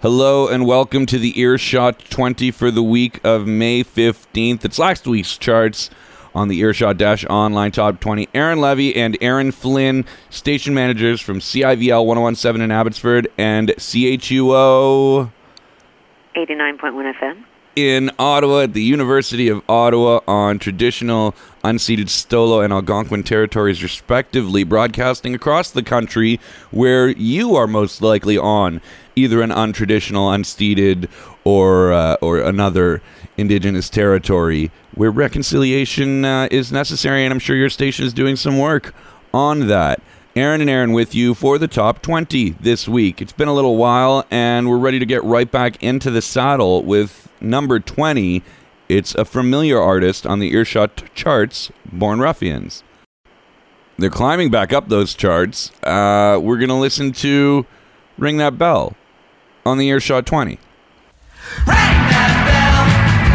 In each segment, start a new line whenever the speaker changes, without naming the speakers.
Hello and welcome to the Earshot 20 for the week of May 15th. It's last week's charts on the Earshot-Online Top 20. Aaron Levy and Aaron Flynn, station managers from CIVL 101.7 in Abbotsford and CHUO
89.1 FM.
in Ottawa at the University of Ottawa on traditional unceded Stolo and Algonquin territories respectively, broadcasting across the country where you are most likely on either an untraditional, unceded, or another Indigenous territory where reconciliation is necessary, and I'm sure your station is doing some work on that. Aaron and Aaron with you for the Top 20 this week. It's been a little while, and we're ready to get right back into the saddle with number 20. It's a familiar artist on the Earshot charts, Born Ruffians. They're climbing back up those charts. We're going to listen to Ring That Bell on the Earshot 20.
Ring that bell.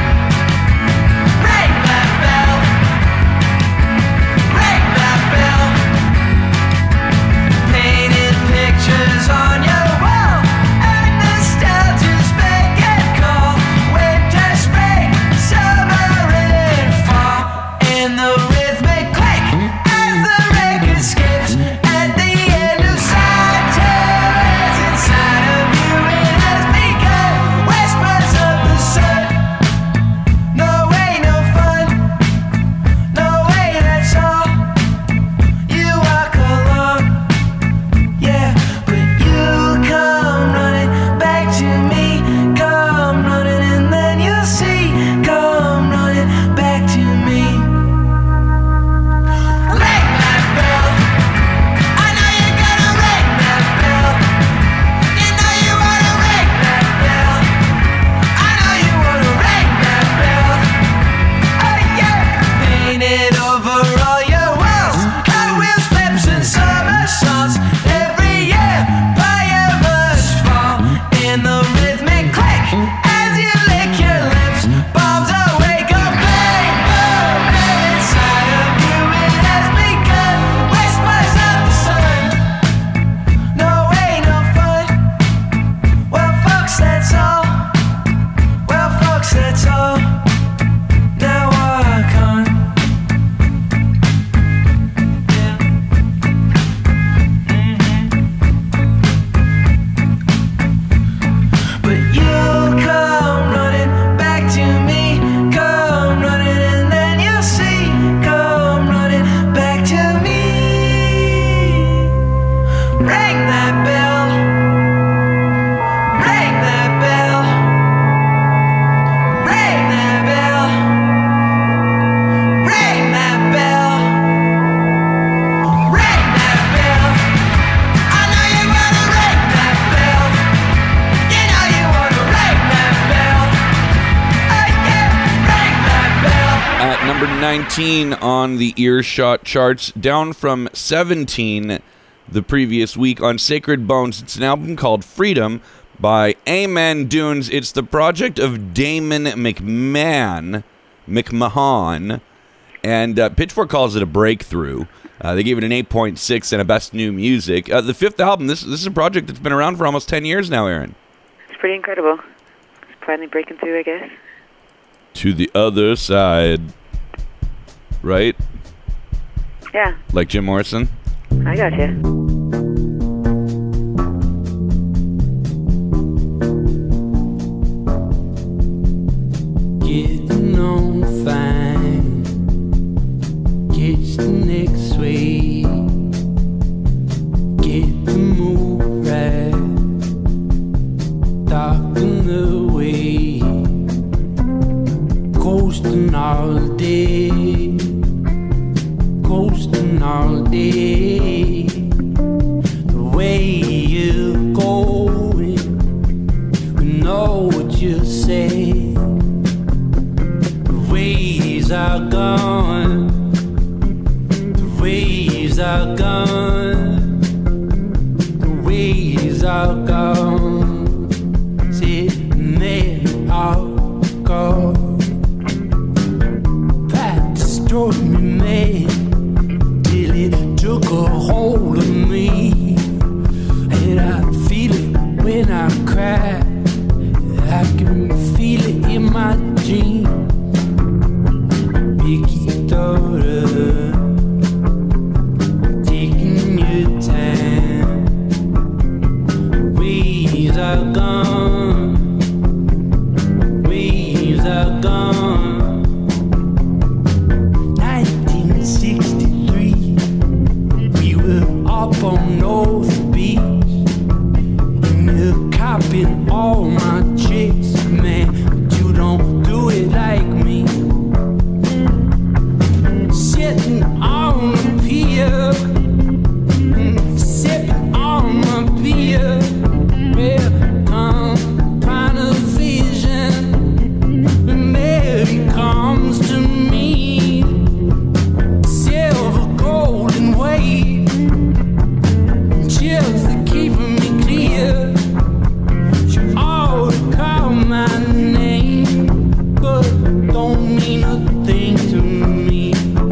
Ring that bell. Ring that bell. Painted pictures on your wall, and nostalgia's make it call. Winter, spring, summer, and fall. In the rhythmic click as the record skips at the end of side tales inside of you. It has begun. Whispers of the sun. No way, no fun. No way, that's all. You walk along, yeah, but you come running back to me. Come running and then you'll see. Come running back to me. Ring that bell. I know you're gonna ring that bell. You know you wanna ring that bell. I know you wanna ring that bell. Oh yeah. Painted over all your walls, Hot Wheels flips and somersaults. Every year, fire must fall. In the rhythmic click as you lick your lips. Bombs awake, a bang boom, and inside of you it has begun. Whispers of the sun. No way, no fun. Well, folks, that's all. Well, folks, that's all. Now walk on. But you'll come running back to me. Come running and then you'll see. Come running back to me. Ring that bell. Ring that bell. Ring that bell. Ring that bell. Ring that bell. I know you wanna ring that bell. You know you wanna ring that bell. Oh yeah, ring that bell.
At number 19 on the Earshot charts, down from 17 the previous week on Sacred Bones. It's an album called Freedom by Amen Dunes. It's the project of Damon McMahon, and Pitchfork calls it a breakthrough. They gave it an 8.6 and a Best New Music. The fifth album, this is a project that's been around for almost 10 years now, Aaron.
It's pretty incredible. It's finally breaking through, I guess.
To the other side. Right?
Yeah,
Like Jim Morrison?
I got you.
Getting on fine. Catch the next wave. Get the move right. Darken the way. Coasting all day. Coasting all day. The way you're going. We know what you say. The waves are gone. The waves are gone. The waves are gone. Sitting there all gone. That destroyed me, man, till it took a hold of me. And I feel it when I cry. I can feel it in my jeans. Picky daughter, taking your time. Waves are gone. Waves are gone. 1963, we were up on North Beach, and you're copying all my chicks, man. But you don't do it like me. Sitting on the pier, sipping on my beer. Well, kind of vision, and there he comes to me. Silver, golden wave, chills that keeping me clear. She ought to call my name, but don't mean a thing to me.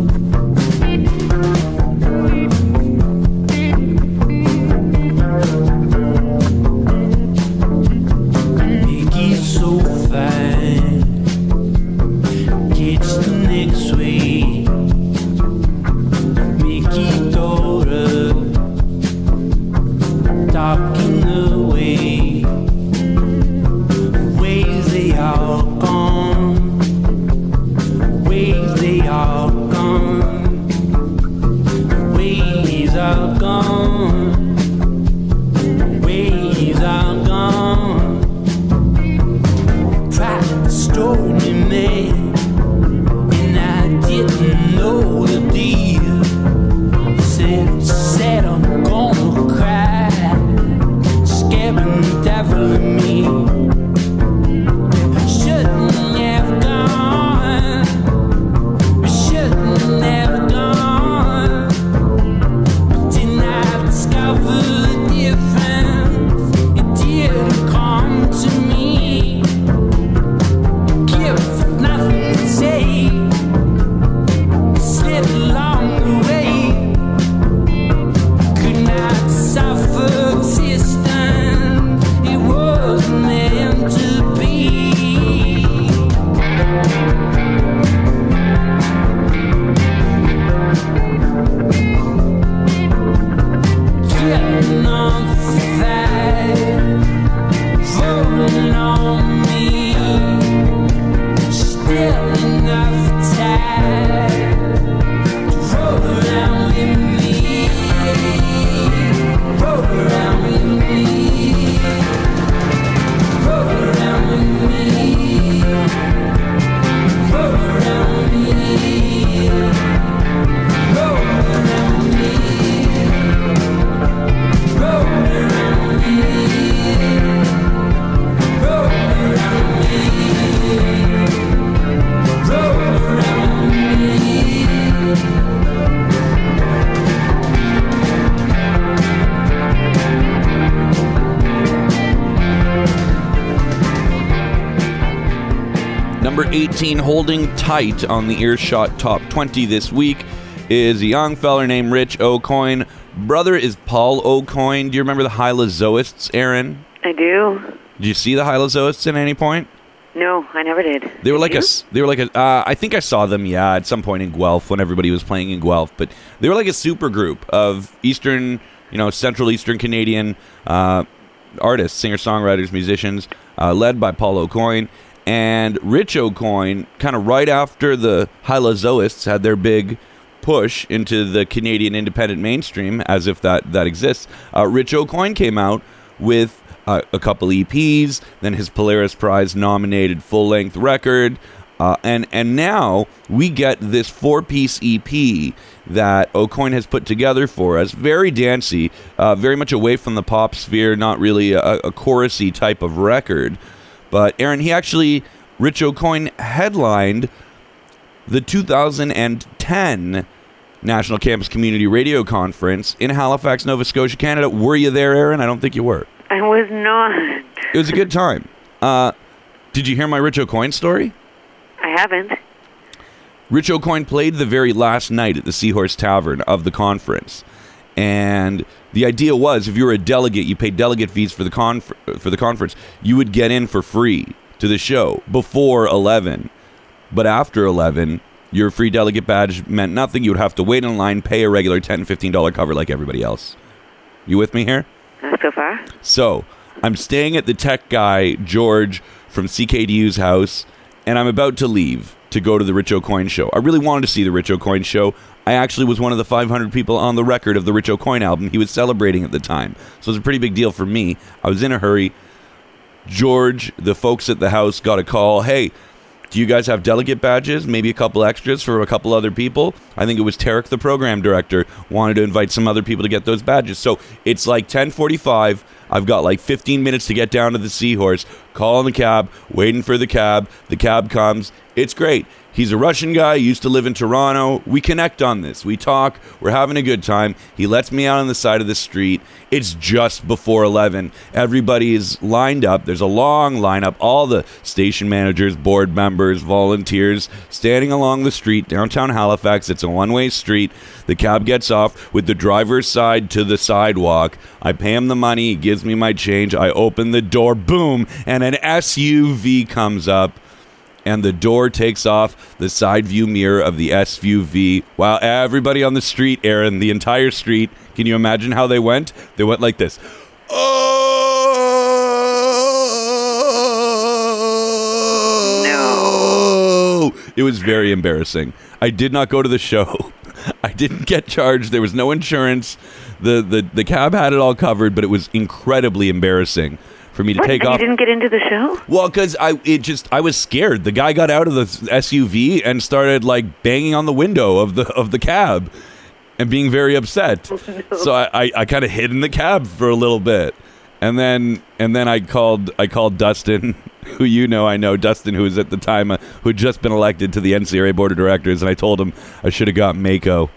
Piggy's so fine, catch the next wave. Mickey daughter, talking away. Waves they are gone. Waves they are gone. Waves are gone. Waves are gone. Private story, man, and I didn't know the deal. Said I'm gonna cry, scaring the devil in me. Shouldn't have gone. Shouldn't have gone. But then I discovered the difference. It didn't come to me. Give nothing to say. Slid along the way. Could not suffer existence. It was meant to be. Getting on fire, falling on me. Still enough time to roll around with me. Roll around with me. Roll around with me. Roll around with me. Roll around with me. Roll around with me. Roll around with me. Roll around with me.
Number 18, holding tight on the Earshot Top 20 this week, is a young feller named Rich Aucoin. Brother is Paul Aucoin. Do you remember the Hylozoists, Aaron?
I do.
Did you see the Hylozoists at any point?
No, I never did.
They were
Did
like
you?
I think I saw them, yeah, at some point in Guelph when everybody was playing in Guelph, but they were like a super group of Eastern, Central Eastern Canadian artists, singer-songwriters, musicians, led by Paul Aucoin. And Rich Aucoin, kind of right after the Hylozoists had their big push into the Canadian independent mainstream, as if that exists, Rich Aucoin came out with a couple EPs, then his Polaris Prize nominated full-length record, and now we get this 4-piece EP that Aucoin has put together for us. Very dancey, very much away from the pop sphere, not really a chorusy type of record. But Aaron, Rich Aucoin headlined the 2010 National Campus Community Radio Conference in Halifax, Nova Scotia, Canada. Were you there, Aaron? I don't think you were.
I was not.
It was a good time. Did you hear my Rich Aucoin story?
I haven't.
Rich Aucoin played the very last night at the Seahorse Tavern of the conference. And The idea was, if you were a delegate, you paid delegate fees for the conference, you would get in for free to the show before 11. But after 11, your free delegate badge meant nothing. You would have to wait in line, pay a regular $10, $15 cover like everybody else. You with me here?
So far?
So, I'm staying at the tech guy, George, from CKDU's house, and I'm about to leave to go to the Rich O'Coin show. I really wanted to see the Rich O'Coin show. I actually was one of the 500 people on the record of the Rich O'Coin album he was celebrating at the time. So it was a pretty big deal for me. I was in a hurry. George, the folks at the house, got a call. Hey, do you guys have delegate badges? Maybe a couple extras for a couple other people? I think it was Tarek, the program director, wanted to invite some other people to get those badges. So it's like 10:45. I've got like 15 minutes to get down to the Seahorse, calling the cab, waiting for the cab. The cab comes. It's great. He's a Russian guy, used to live in Toronto. We connect on this. We talk. We're having a good time. He lets me out on the side of the street. It's just before 11. Everybody is lined up. There's a long lineup. All the station managers, board members, volunteers standing along the street, downtown Halifax. It's a one-way street. The cab gets off with the driver's side to the sidewalk. I pay him the money. He gives me my change. I open the door. Boom. And an SUV comes up. And the door takes off the side view mirror of the SUV. While everybody on the street, Aaron, the entire street, can you imagine how they went? They went like this. Oh! No. It was very embarrassing. I did not go to the show. I didn't get charged. There was no insurance. The cab had it all covered, but it was incredibly embarrassing for me to take off.
You didn't get into the show?
Well, because I was scared. The guy got out of the SUV and started like banging on the window of the cab and being very upset. Oh, no. So I kind of hid in the cab for a little bit, and then I called Dustin, who I know Dustin, who was at the time who had just been elected to the NCRA board of directors, and I told him I should have got Mako.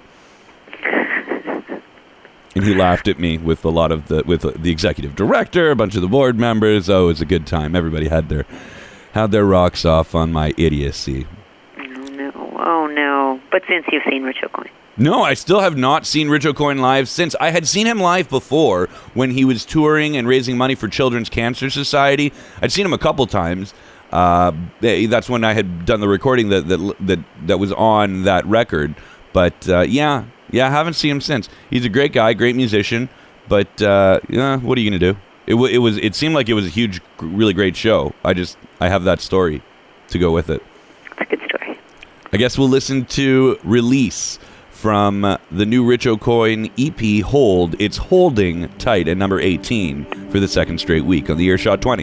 And he laughed at me with the executive director, a bunch of the board members. Oh, it was a good time. Everybody had their rocks off on my idiocy.
Oh no! But since you've seen Rich O'Coin?
No, I still have not seen Rich O'Coin live since. I had seen him live before when he was touring and raising money for Children's Cancer Society. I'd seen him a couple times. That's when I had done the recording that was on that record. But yeah, I haven't seen him since. He's a great guy, great musician, but what are you gonna do? It seemed like it was a huge, really great show. I have that story to go with it.
It's a good story.
I guess we'll listen to Release from the new Rich O'Coin EP, Hold. It's holding tight at number 18 for the second straight week on the Earshot 20.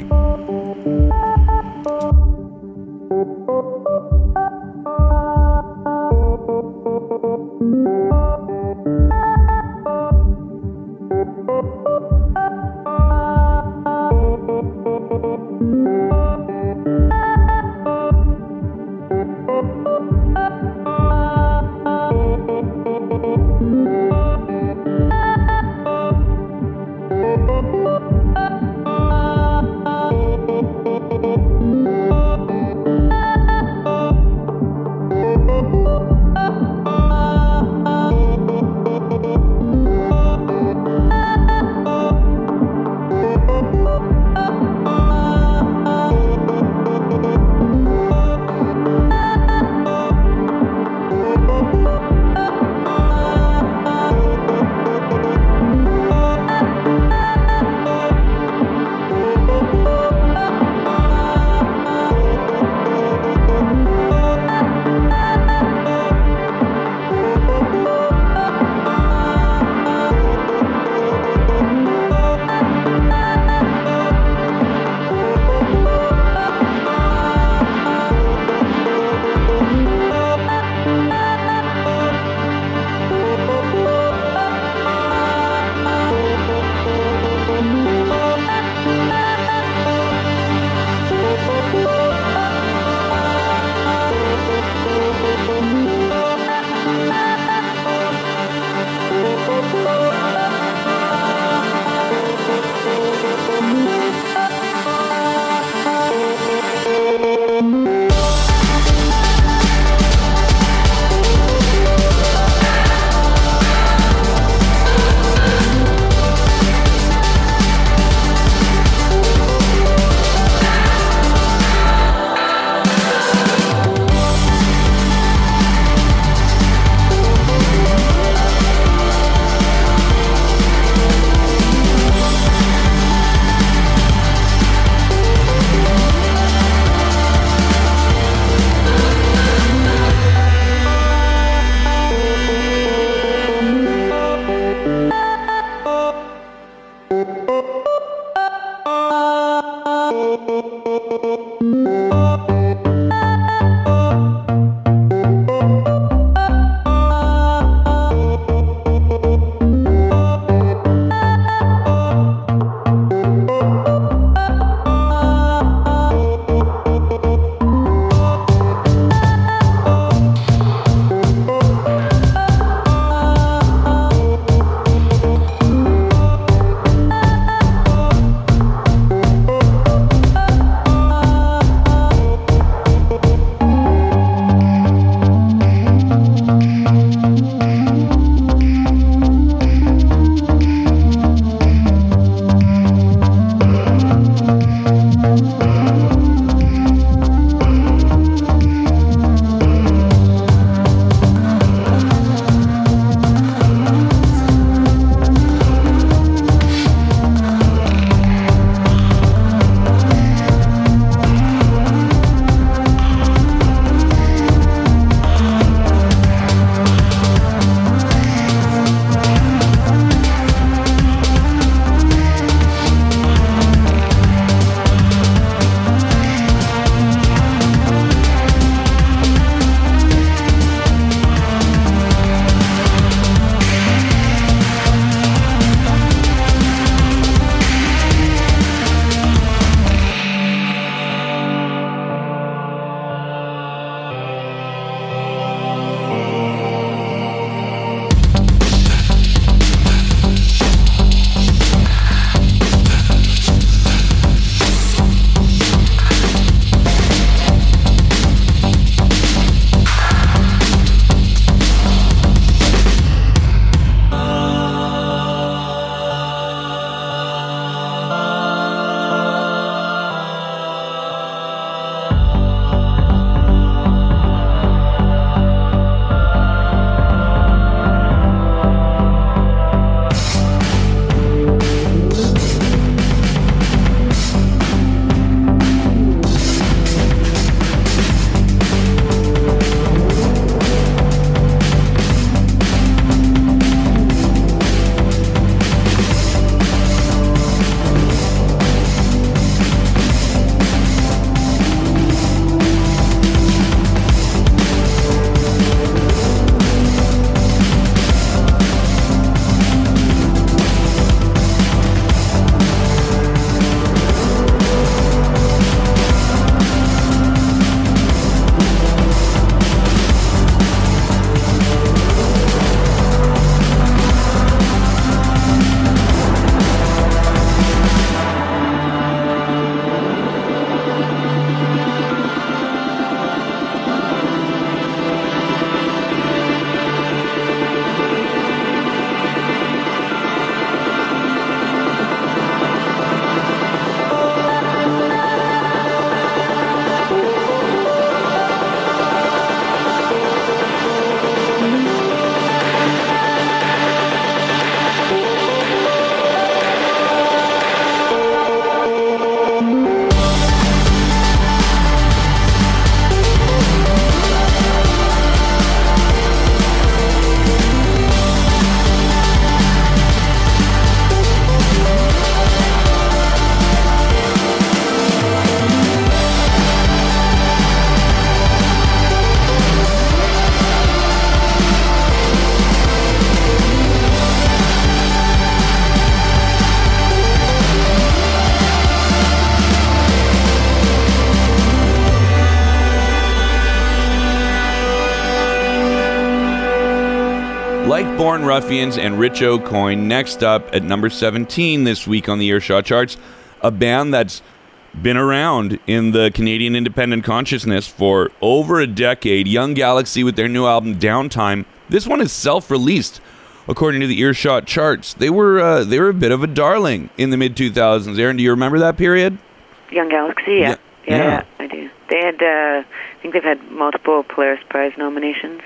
Like Born Ruffians and Rich O'Coin, next up at number 17 this week on the Earshot charts, a band that's been around in the Canadian independent consciousness for over a decade, Young Galaxy with their new album Downtime. This one is self-released, according to the Earshot charts. They were a bit of a darling in the mid-2000s. Aaron, do you remember that period?
Young Galaxy, yeah, I do. They had, I think they've had multiple Polaris Prize nominations.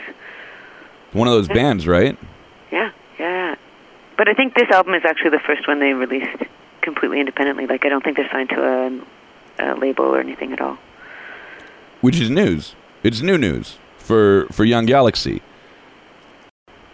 One of those bands, right?
Yeah. But I think this album is actually the first one they released completely independently. Like, I don't think they're signed to a label or anything at all.
Which is news. It's new news for Young Galaxy.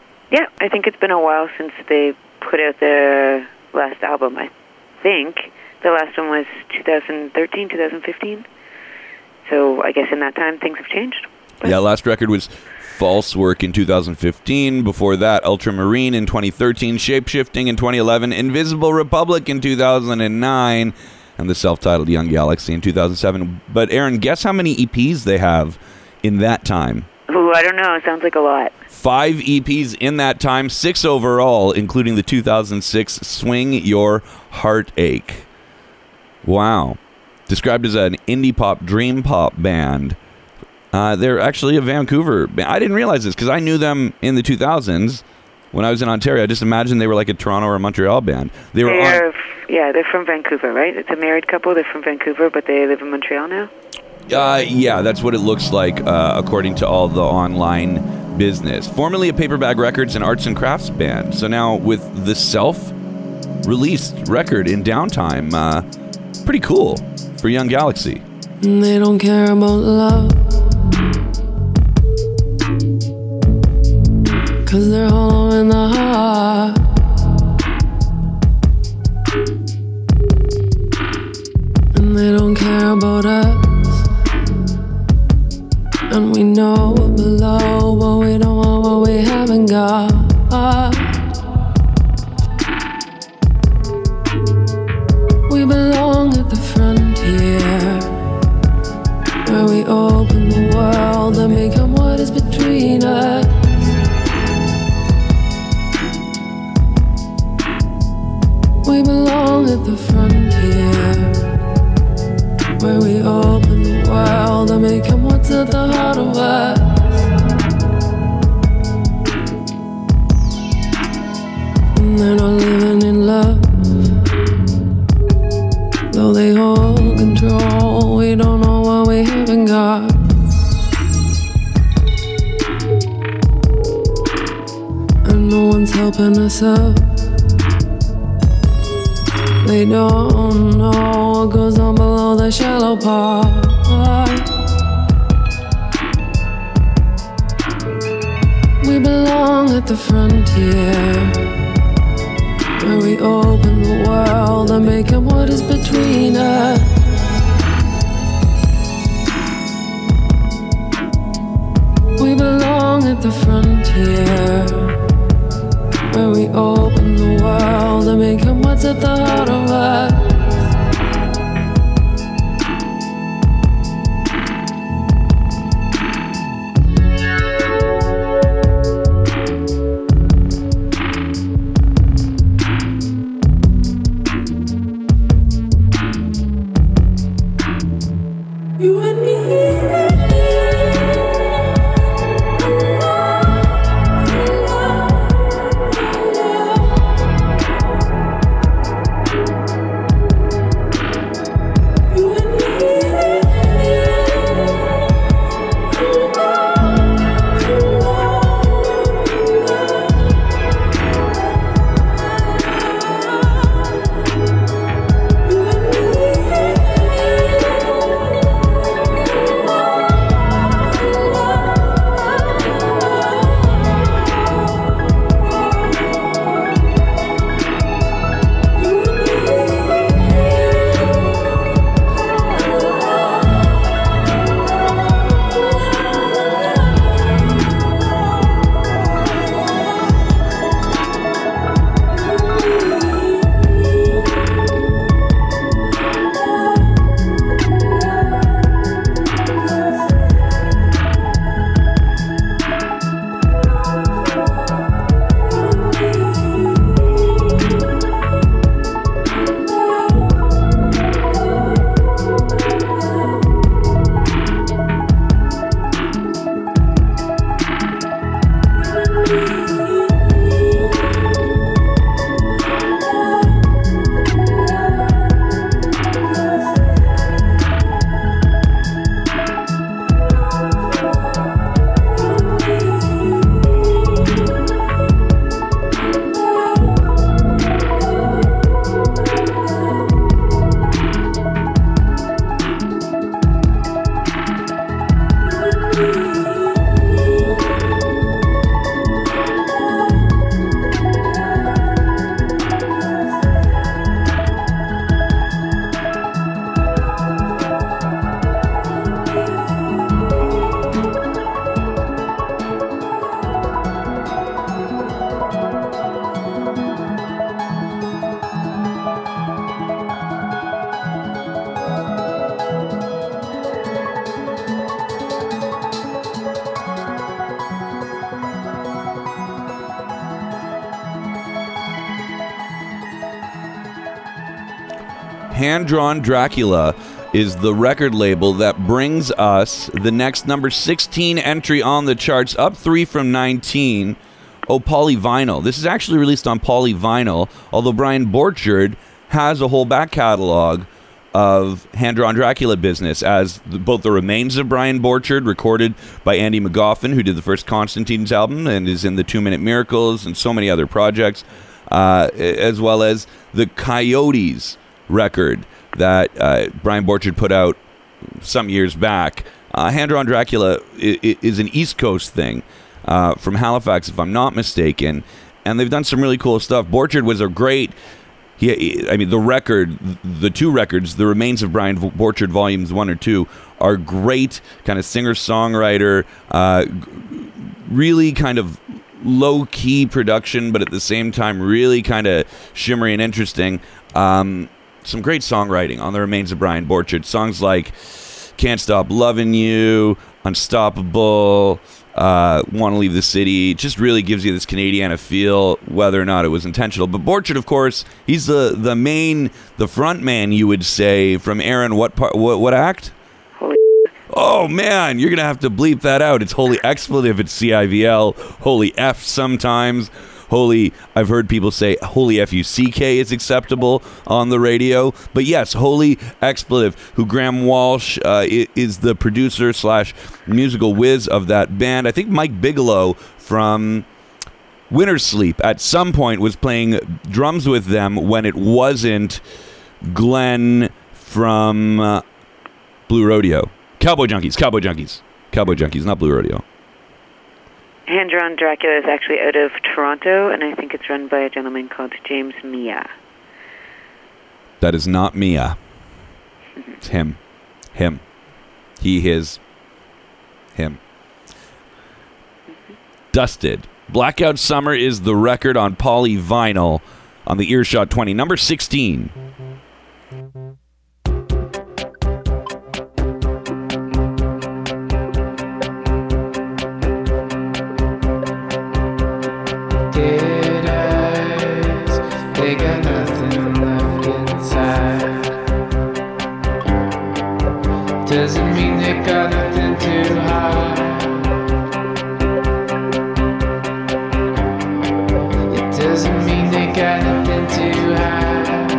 Yeah, I think it's been a while since they put out their last album, I think. The last one was 2013, 2015. So I guess in that time things have changed. But
Yeah, last record was False Work in 2015. Before that, Ultramarine in 2013, Shapeshifting in 2011, Invisible Republic in 2009, and the self-titled Young Galaxy in 2007. But Aaron, guess how many EPs they have in that time?
Ooh, I don't know. It sounds like a lot.
5 EPs in that time, 6 overall, including the 2006 Swing Your Heartache. Wow. Described as an indie pop, dream pop band. They're actually a Vancouver band. I didn't realize this because I knew them in the 2000s when I was in Ontario. I just imagined they were like a Toronto or a Montreal band.
They're from Vancouver, right? It's a married couple. They're from Vancouver, but they live in Montreal now.
Yeah, that's what it looks like according to all the online business. Formerly a Paperback Records and Arts and Crafts band. So now with the self-released record in Downtime, pretty cool for Young Galaxy.
They don't care about love, 'cause they're hollow in the heart. And they don't care about us. And we know we're below, but we don't want what we haven't got. We belong at the frontier, where we open the world and become what is between us. We belong at the frontier, where we open the world and become what's at the heart of us. And they're not living in love, though they hold control. We don't know what we haven't got. And no one's helping us up. They don't know what goes on below the shallow part. We belong at the frontier, where we open the world and make it what is between us. We belong at the frontier, where we open the world and make it what's at the heart of us. You and me.
Hand Drawn Dracula is the record label that brings us the next number 16 entry on the charts, up 3 from 19. Oh, Polyvinyl. This is actually released on Polyvinyl, although Brian Borchard has a whole back catalog of Hand Drawn Dracula business, as both the remains of Brian Borchard, recorded by Andy McGoffin, who did the first Constantine's album and is in the 2 Minute Miracles and so many other projects, as well as the Coyotes record that Brian Borchard put out some years back. Hand Drawn Dracula is an East Coast thing, from Halifax, if I'm not mistaken, and they've done some really cool stuff. Borchard was a great... the 2 records, The Remains of Brian Borchard Volumes 1 or 2, are great kind of singer-songwriter, really kind of low-key production, but at the same time really kind of shimmery and interesting. Some great songwriting on The Remains of Brian Borchard. Songs like Can't Stop Loving You, Unstoppable, Want to Leave the City. It just really gives you this Canadiana feel, whether or not it was intentional. But Borchard, of course, he's the front man, you would say, from Aaron. What act?
Holy.
Oh man, you're gonna have to bleep that out. It's Holy Expletive. It's CIVL. Holy F sometimes. Holy, I've heard people say Holy FUCK is acceptable on the radio. But yes, Holy Expletive, who Graham Walsh is the producer / musical whiz of that band. I think Mike Bigelow from Winter's Sleep at some point was playing drums with them when it wasn't Glenn from Blue Rodeo. Cowboy Junkies, not Blue Rodeo.
Hand Drawn Dracula is actually out of Toronto, and I think it's run by a gentleman called James Mia.
That is not Mia. It's him. He, his, him. Dusted. Blackout Summer is the record on Polyvinyl on the Earshot 20. Number 16.
They got nothing left inside. Doesn't mean they got nothing to hide. It doesn't mean they got nothing to hide.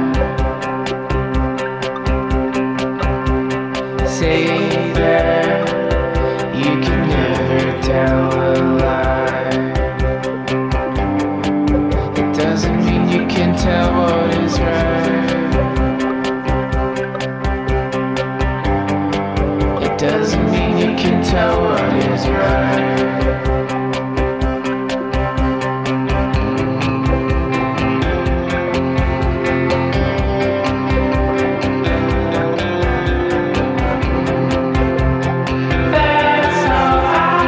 Say that you can never tell a lie. It doesn't mean you can tell what is right. It doesn't mean you can tell what is right. That's all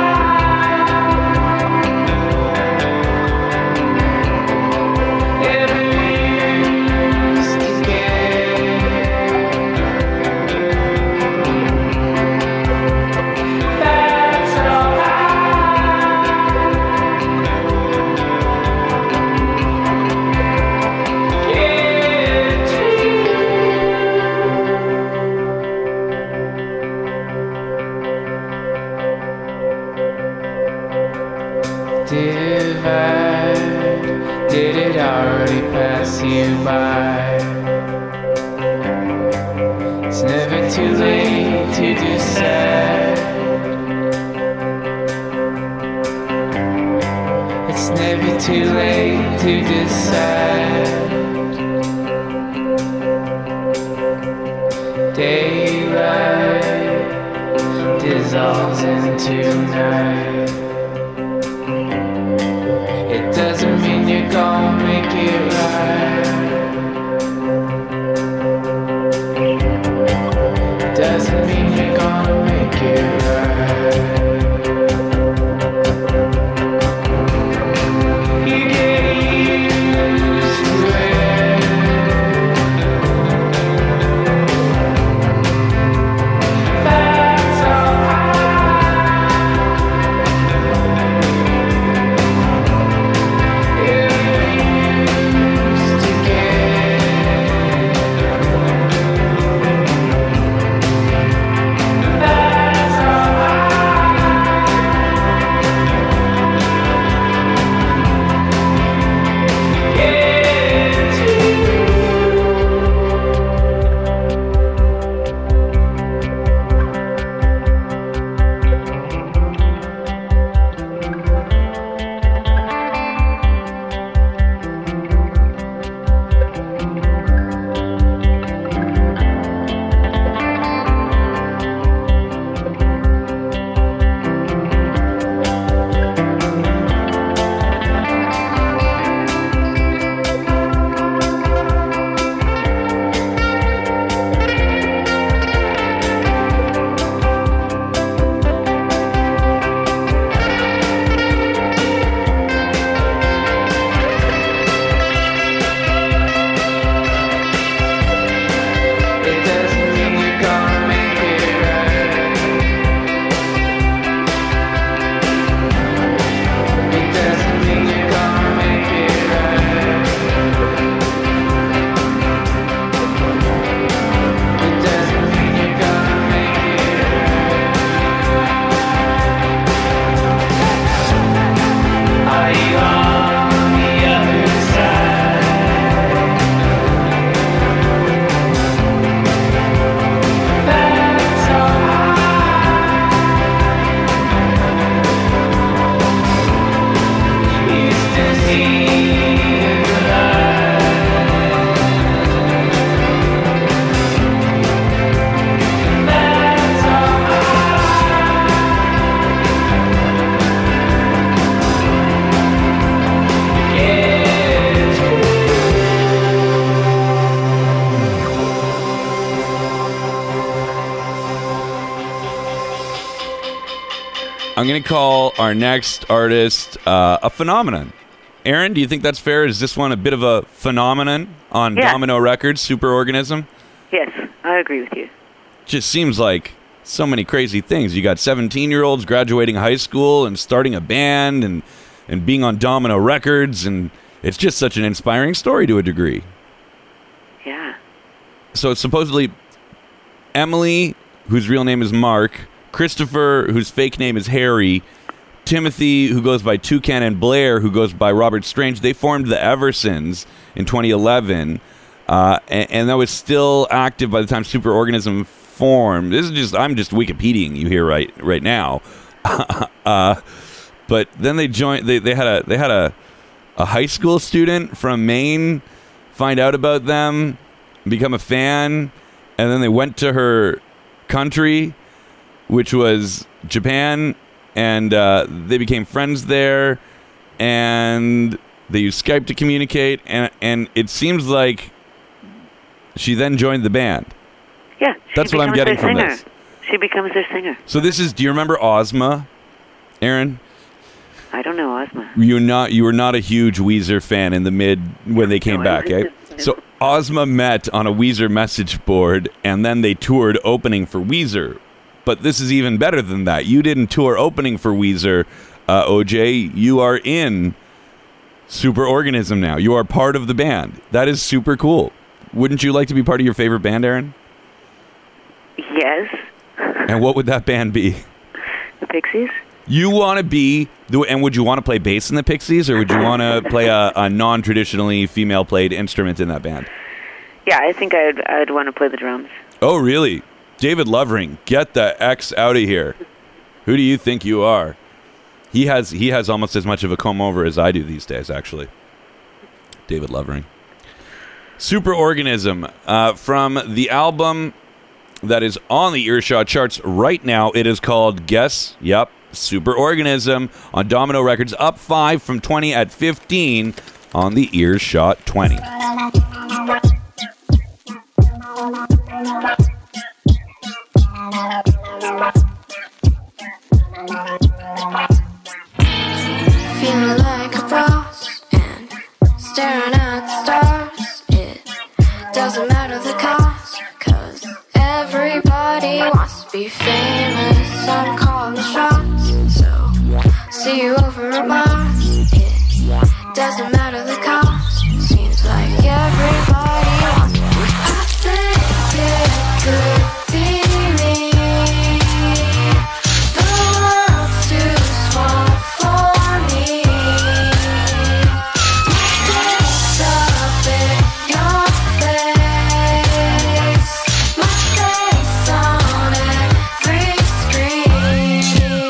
I ever used to get. That's all I get to divide. Did it already pass you by? It's never too late to decide. It's never too late to decide. Daylight dissolves into night. It doesn't mean you're gonna make it right. It doesn't mean you're gonna make it right. You get used to it. That's all I used to get.
I'm going to call our next artist a phenomenon. Aaron, do you think that's fair? Is this one a bit of a phenomenon on
Yeah.
Domino Records, Superorganism?
Yes, I agree with you.
Just seems like so many crazy things. You got 17-year-olds graduating high school and starting a band and being on Domino Records, and it's just such an inspiring story to a degree.
Yeah.
So it's supposedly Emily, whose real name is Mark, Christopher, whose fake name is Harry, Timothy, who goes by Toucan, and Blair, who goes by Robert Strange. They formed the Eversons in 2011, and that was still active by the time Superorganism formed. I'm just Wikipediaing you here right now. But then they joined. They had a high school student from Maine find out about them, become a fan, and then they went to her country, which was Japan, and they became friends there, and they used Skype to communicate, and it seems like she then joined the band.
Yeah.
That's
she
what I'm
becomes
getting
their
from
singer.
this.
She becomes their singer.
So do you remember Ozma, Aaron?
I don't know Ozma.
You were not a huge Weezer fan in the when they came
No, I
back, eh?
wasn't.
So Ozma met on a Weezer message board, and then they toured opening for Weezer. But this is even better than that. You didn't tour opening for Weezer, OJ. You are in Superorganism now. You are part of the band. That is super cool. Wouldn't you like to be part of your favorite band, Aaron?
Yes.
And what would that band be?
The Pixies?
You want to be, and would you want to play bass in the Pixies, or would you want to play a non-traditionally female-played instrument in that band?
Yeah, I think I'd want to play the drums.
Oh, really? David Lovering, get the X out of here. Who do you think you are? He has almost as much of a comb-over as I do these days, actually. David Lovering. Superorganism, from the album that is on the Earshot charts right now. It is called Guess. Yep. Superorganism on Domino Records, up 5 from 20 at 15 on the Earshot 20.
Feeling like a boss and staring at the stars. It doesn't matter the cost, 'cause everybody wants to be famous. I'm calling the shots, so see you over at Mars. It doesn't matter the cost, seems like everybody wants to be. I think it could be me. The world's too small for me. Face up in your face, my face on every screen.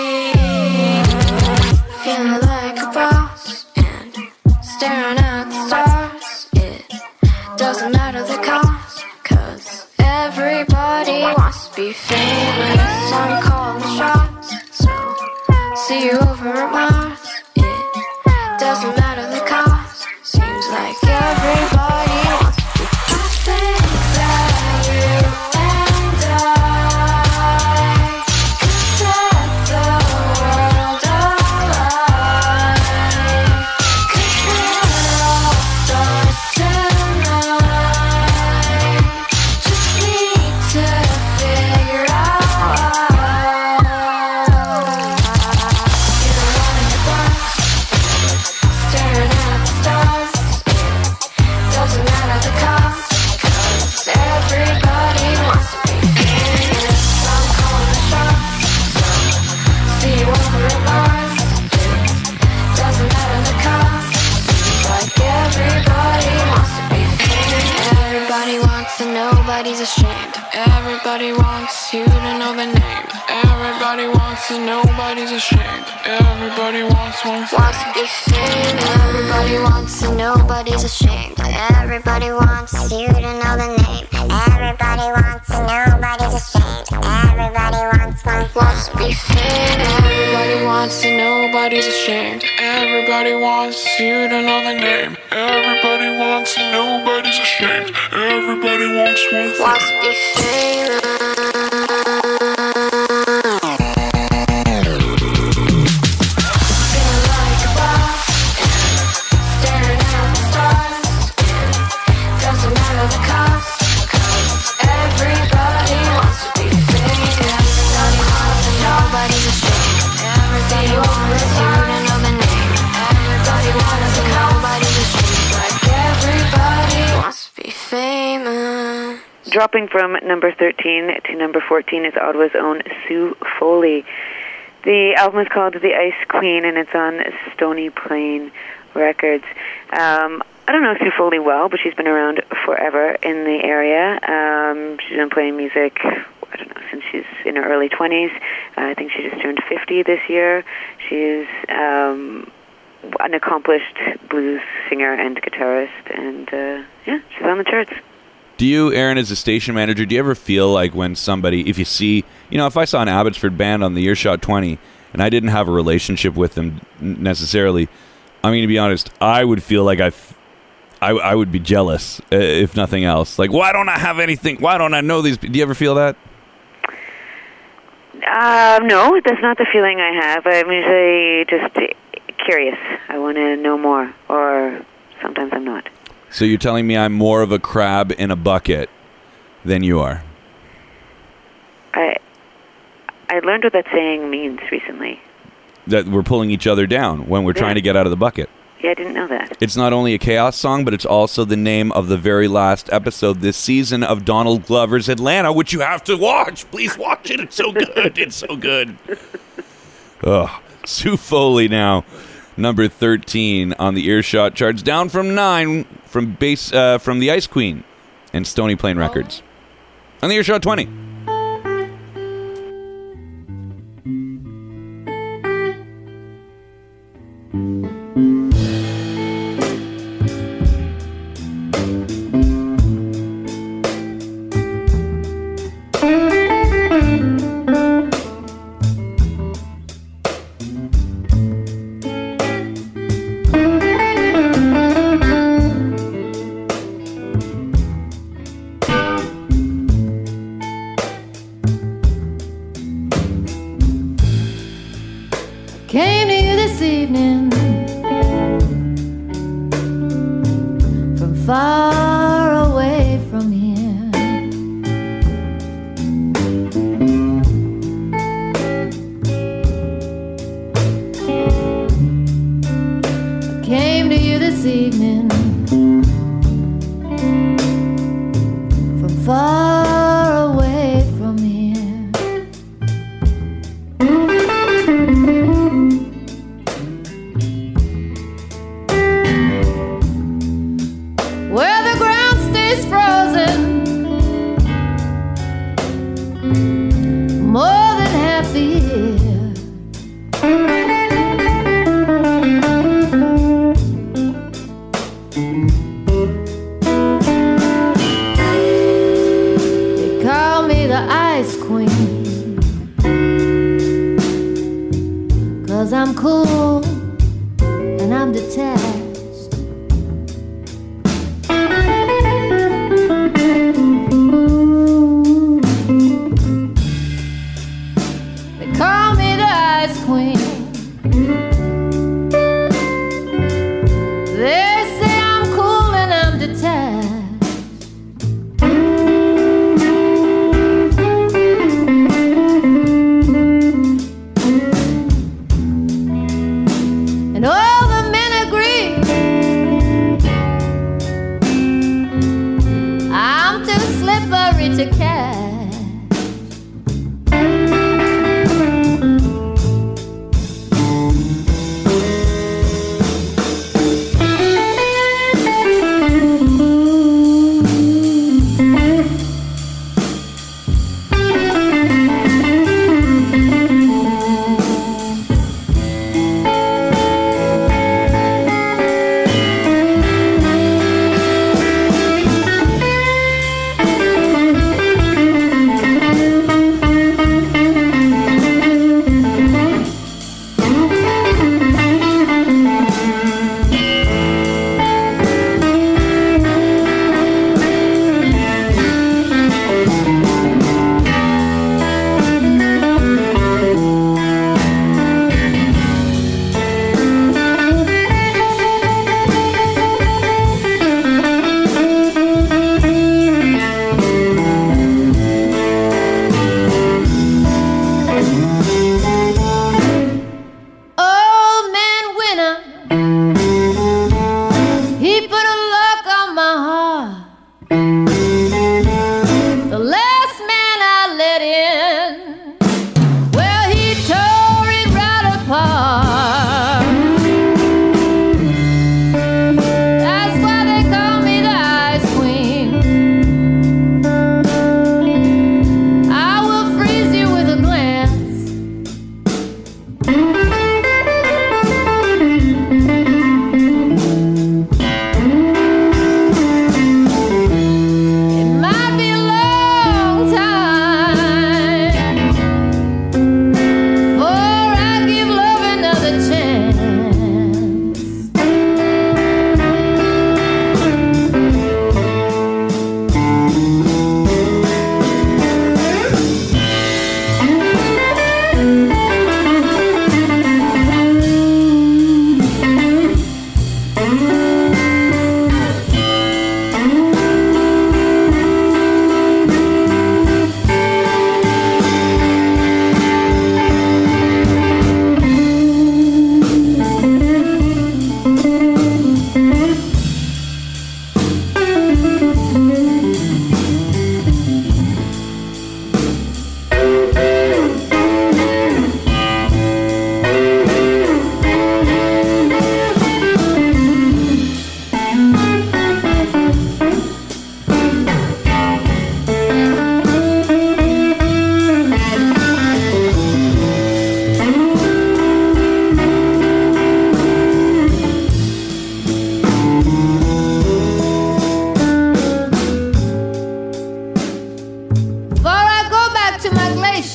Feeling like a boss and staring at the stars. It doesn't matter the cost, 'cause everybody wants to be famous. I'm calling the shots, so see you over at Mars. It doesn't matter the cost, seems like everybody wants to be. I think that you and I could set the world alight. 'Cause we're all stars tonight. Just need to figure out why. You're running the bus, staring at the stars. It doesn't matter the cost, 'cause everybody wants to be famous. I'm calling the shots, so see you over at Mars. It doesn't matter the cost, seems like everybody wants to be famous. Everybody wants and nobody's ashamed. Everybody wants you to know the name. Everybody wants and nobody's ashamed. Everybody wants to be famous. Everybody wants and nobody's ashamed.
Everybody wants you to know the name. Everybody wants and nobody's ashamed. Everybody wants
to be famous. Everybody wants and nobody's ashamed.
Everybody wants you to know the name. Everybody wants and nobody's ashamed. Everybody wants
to be famous.
dropping from number 13 to number 14 is Ottawa's own Sue Foley. The album is called The Ice Queen, and it's on Stony Plain Records. I don't know Sue Foley well, but she's been around forever in the area. She's been playing music, I don't know, since she's in her early 20s. I think she just turned 50 this year. She's an accomplished blues singer and guitarist, and she's on the charts.
Do you, Aaron, as a station manager, do you ever feel like when somebody, if you see, if I saw an Abbotsford band on the Earshot 20 and I didn't have a relationship with them necessarily, I mean, to be honest, I would feel like I would be jealous, if nothing else. Like, why don't I have anything? Why don't I know these? Do you ever feel that?
No, that's not the feeling I have. I'm usually just curious. I want to know more, or sometimes I'm not.
So you're telling me I'm more of a crab in a bucket than you are?
I learned what that saying means recently.
That we're pulling each other down when we're trying to get out of the bucket.
Yeah, I didn't know that.
It's not only a Chaos song, but it's also the name of the very last episode this season of Donald Glover's Atlanta, which you have to watch. Please watch it. It's so good. It's so good. Ugh. Sue Foley now, number 13 on the Earshot charts, down from 9 from the Ice Queen and Stony Plain Records on the Earshot 20.
Came to you this evening from far away from here. I came to you this evening from far away from here. Where the ground stays frozen more than half the year. They call me the Ice Queen, 'cause I'm cool and I'm detached. They call me the Ice Queen. They say I'm cool and I'm detached.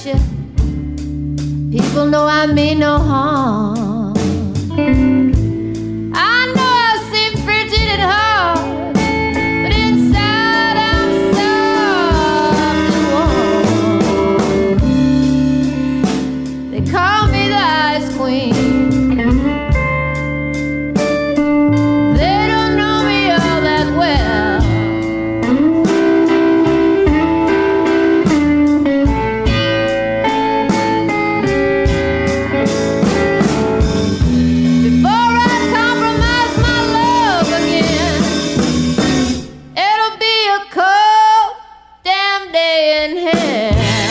you. People know I mean no harm. I know I seem frigid and hard, but inside I'm soft and warm. They call me the Ice Queen. They don't know me all that well. Before I compromise my love again, it'll be a cold damn day in hell.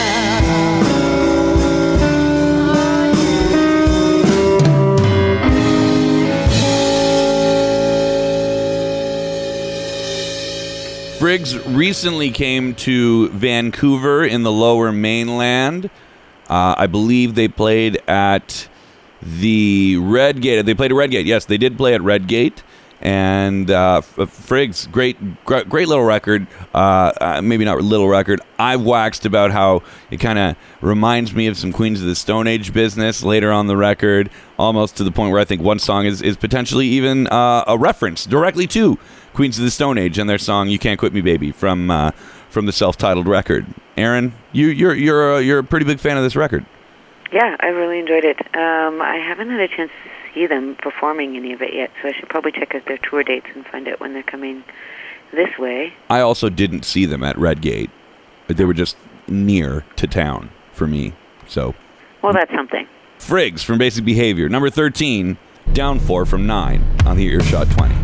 Friggs recently came to Vancouver in the Lower Mainland. I believe they played at the Redgate. They played at Redgate. Yes, they did play at Redgate. And Friggs, great little record. Maybe not little record. I've waxed about how it kind of reminds me of some Queens of the Stone Age business later on the record, almost to the point where I think one song is potentially even a reference directly to Queens of the Stone Age and their song "You Can't Quit Me, Baby" from the self-titled record. Aaron, you're a pretty big fan of this record.
Yeah, I really enjoyed it. I haven't had a chance to see them performing any of it yet, so I should probably check out their tour dates and find out when they're coming this way.
I also didn't see them at Redgate. They were just near to town for me. So,
Well, that's something.
Friggs from Basic Behavior, number 13, down 4 from 9 on the Earshot 20.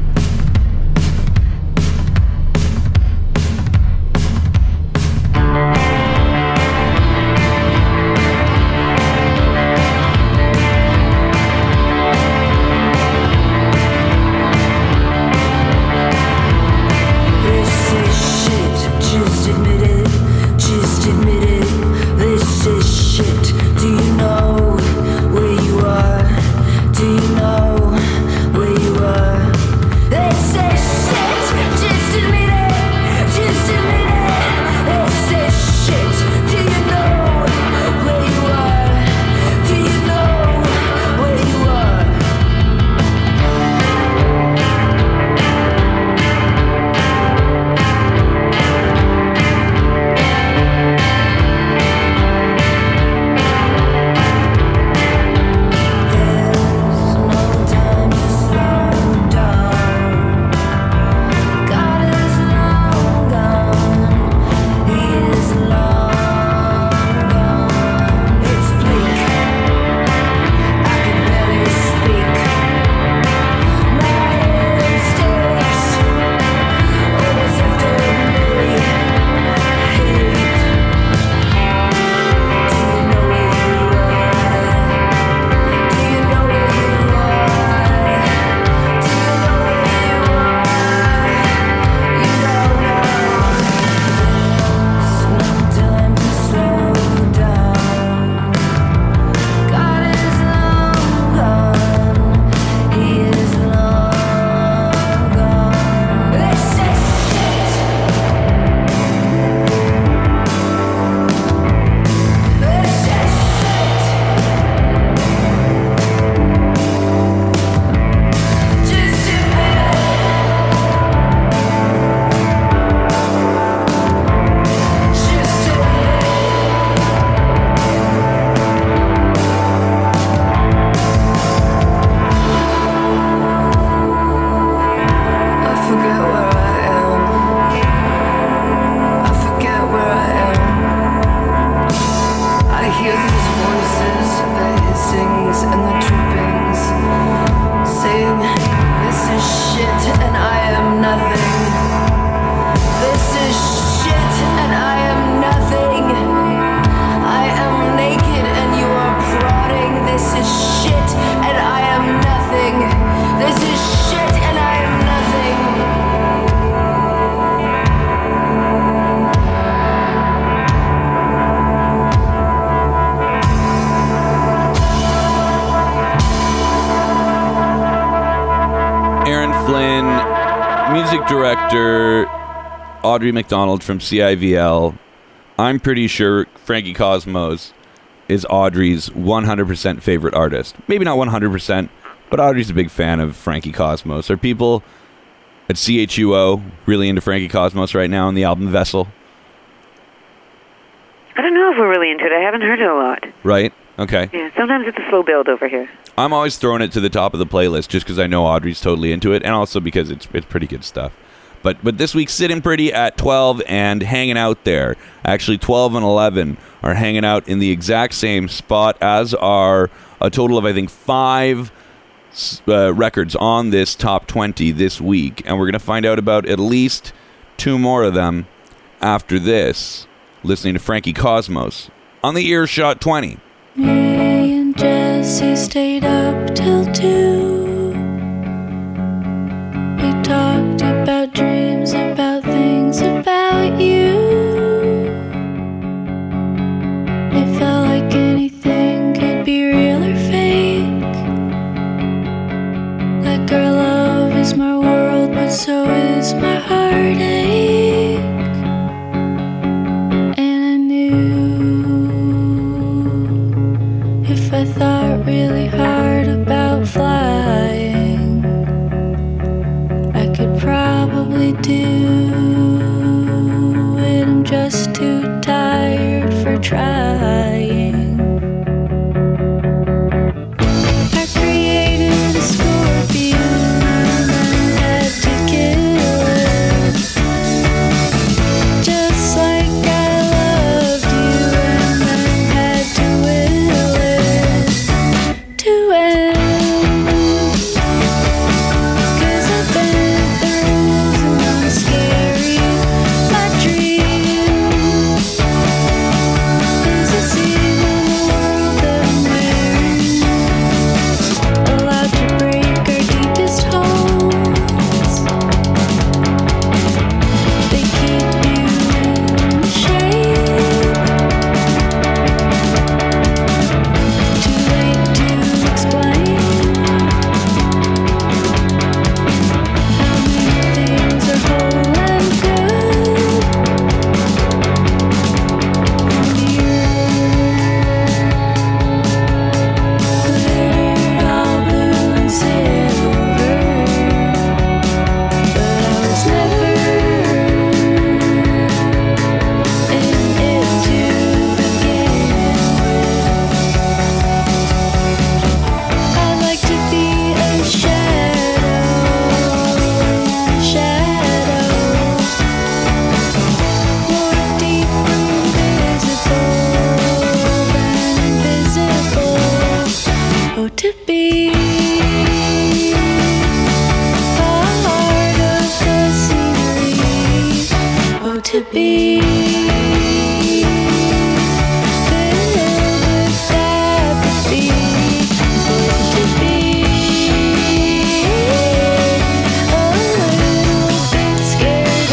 This is shit, just admit it, just admit it. This is shit. Do you know where you are? Do you know where you are? This is shit, just admit it, just admit it. This is shit. Do you know where you are? Do you know where you are? There's no time to slow down. God is long gone. He is long gone. It's bleak. I can barely speak. My instincts always after me. Hate. Do you know where you are? Do you know where you are? Do you know where you are? You don't know. There's no time to slow down. God is long gone. He is long gone. This is shit. This is shit. Just admit it. Just admit it. I forget where I am. I forget where I am. I hear these voices, the hissings and the drippings, saying, "This is shit and I am nothing. This is shit and I am nothing. I am naked and you are prodding. This is shit and I am nothing. This is shit and I am nothing."
Aaron Flynn, music director, Audrey McDonald from CIVL. I'm pretty sure Frankie Cosmos is Audrey's 100% favorite artist. Maybe not 100%, but Audrey's a big fan of Frankie Cosmos. Are people at CHUO really into Frankie Cosmos right now on the album Vessel?
I don't know if we're really into it. I haven't heard it a lot.
Right? Okay.
Yeah, sometimes it's a slow build over here.
I'm always throwing it to the top of the playlist just because I know Audrey's totally into it, and also because it's pretty good stuff. But this week's Sitting Pretty at 12 and hanging out there. Actually, 12 and 11 are hanging out in the exact same spot, as are a total of, I think, 5 records on this top 20 this week. And we're going to find out about at least 2 more of them after this, listening to Frankie Cosmos on the Earshot 20.
Me and Jesse stayed up till 2. We talked about dreams, about things, about you. It felt like anything could be real or fake. Like our love is my world, but so is my heartache. And I knew if I thought really hard about flying, I could probably do it. I'm just too tired for trying. I created a scorpion and then had to kill it. Just like I loved you and then had to will it to end. 'Cause I bent the rules and I'm scary. My dream is a scene in the world that I'm wearing. Allowed to break our deepest holes. They keep you in the shade. Too late to explain how many things are whole and good. Glittered all blue and silver, but I was never in it to begin with. I'd like to be a shadow, more deep invisible than invisible. Oh, to be part of the scenery. Oh, to be filled with apathy. Oh, to be a little bit scared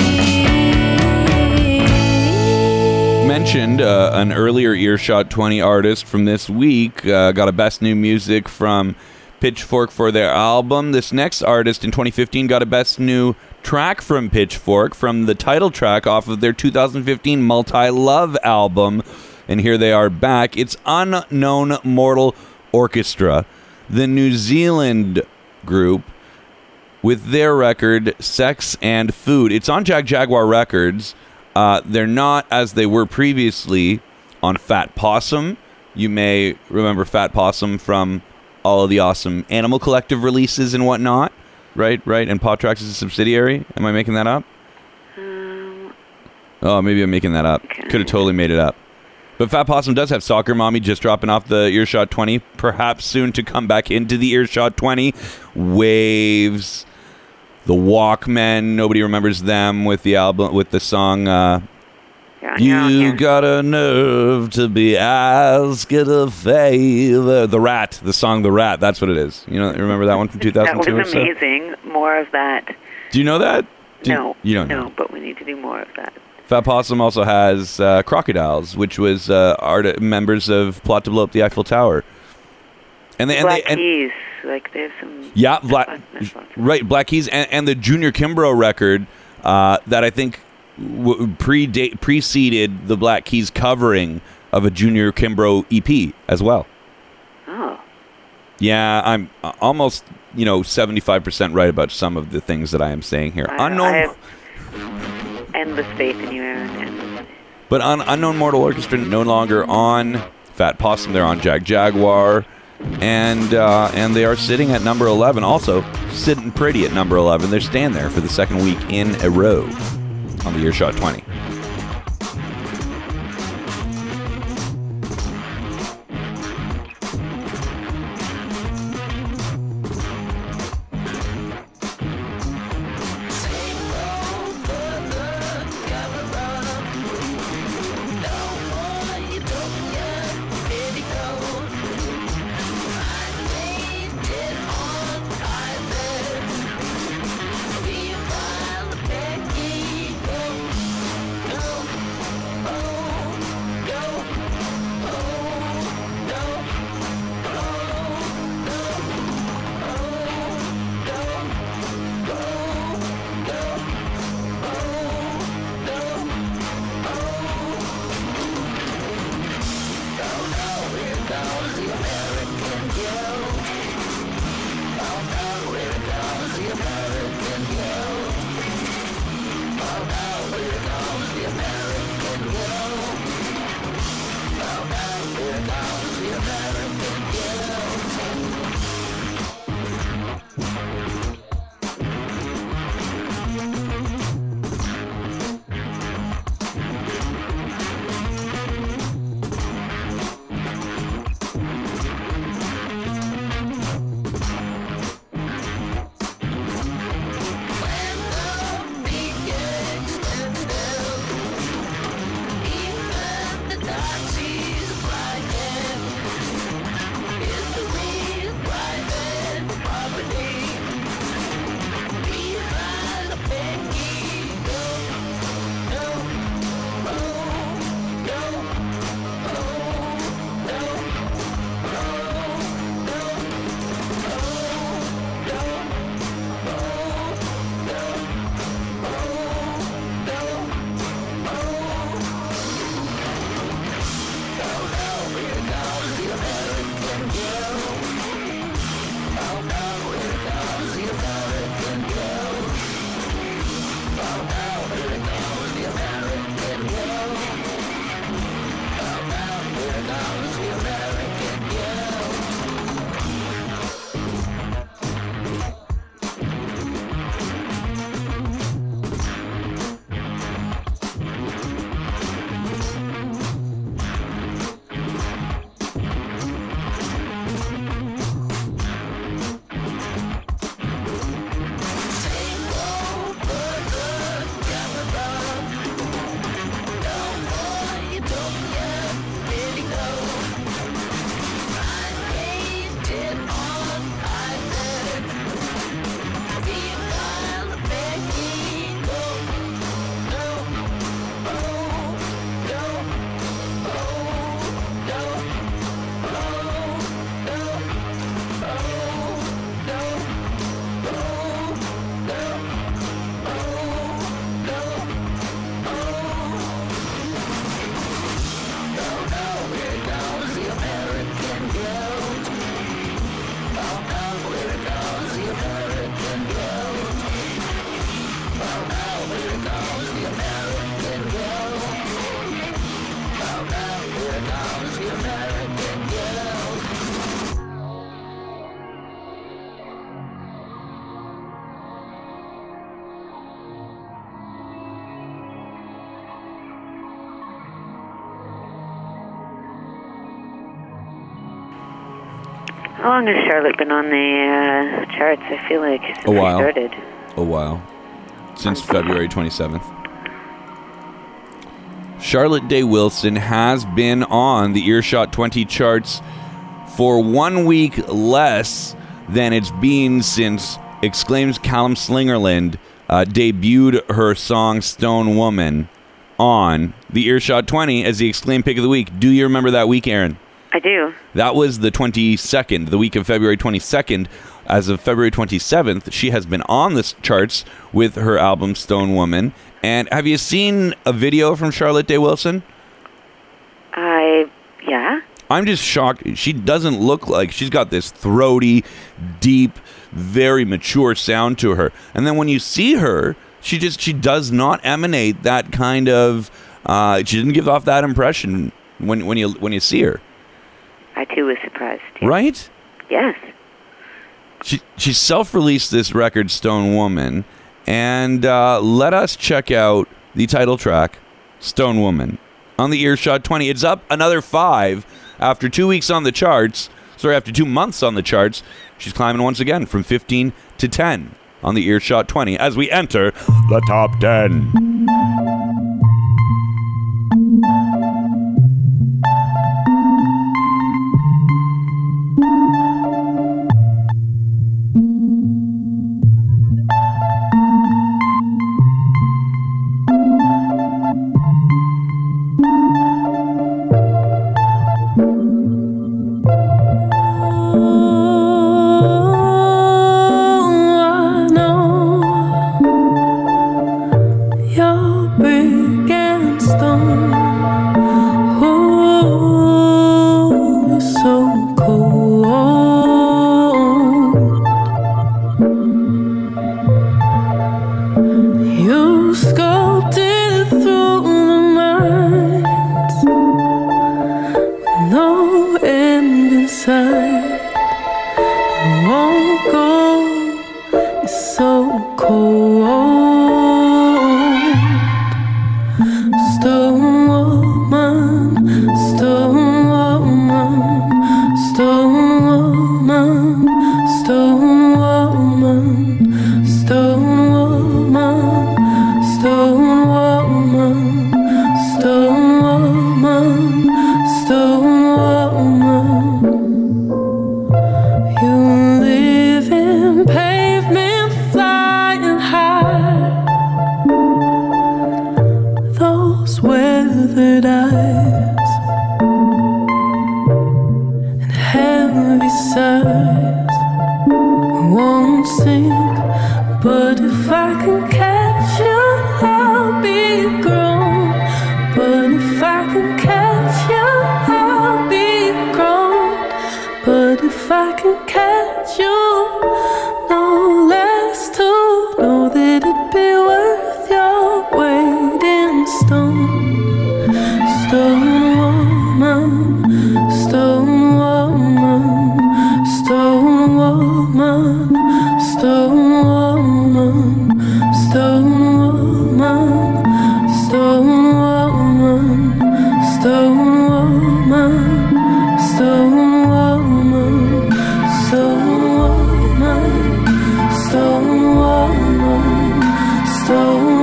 of me.
Mentioned an earlier Earshot 20 artist from this week. Got a Best New Music from Pitchfork for their album. This next artist in 2015 got a Best New Track from Pitchfork from the title track off of their 2015 Multi-Love album. And here they are back. It's Unknown Mortal Orchestra, the New Zealand group, with their record Sex and Food. It's on Jack Jaguar Records. They're not, as they were previously, on Fat Possum. You may remember Fat Possum from all of the awesome Animal Collective releases and whatnot. Right? And Paw Tracks is a subsidiary? Am I making that up? Oh, maybe I'm making that up. Could have totally made it up. But Fat Possum does have Soccer Mommy just dropping off the Earshot 20. Perhaps soon to come back into the Earshot 20. Waves. The Walkmen. Nobody remembers them with the album, with the song, You Got a Nerve to Be Asking a Favor. The Rat. The song The Rat. That's what it is. You know, remember that one from 2002
That was
or so?
amazing. More of that.
Do you know that?
No.
You don't know.
No, but we need to do more of that.
Fat Possum also has Crocodiles, which was members of Plot to Blow Up the Eiffel Tower. And
Black Keys, like they have some.
Yeah,
Black
Black Keys, and the Junior Kimbrough record that I think preceded the Black Keys covering of a Junior Kimbrough EP as well.
Oh.
Yeah, I'm almost, 75% right about some of the things that I am saying here.
I
Unknown,
have endless faith in you, Aaron. Endless.
but Unknown Mortal Orchestra no longer on Fat Possum. They're on Jaguar, and they are sitting at number 11. Also sitting pretty at number 11. They're staying there for the second week in a row on the Earshot 20.
How long has Charlotte been on the charts? I feel like since
A while.
we started.
A while. Since February 27th. Charlotte Day Wilson has been on the Earshot 20 charts for 1 week less than it's been since Exclaim's Callum Slingerland debuted her song Stone Woman on the Earshot 20 as the Exclaim Pick of the Week. Do you remember that week, Aaron?
I do.
That was the 22nd, the week of February 22nd. As of February 27th, she has been on the charts with her album Stone Woman. And have you seen a video from Charlotte Day Wilson?
I Yeah.
I'm just shocked. She doesn't look like she's got this throaty, deep, very mature sound to her. And then when you see her, she does not emanate that kind of. She didn't give off that impression when you see her.
I too was surprised.
Right?
Yes.
She self-released this record, Stone Woman, and let us check out the title track, Stone Woman, on the Earshot 20. It's up another 5 after 2 weeks on the charts. Sorry, after 2 months on the charts. She's climbing once again from 15 to 10 on the Earshot 20 as we enter the top 10.
Stone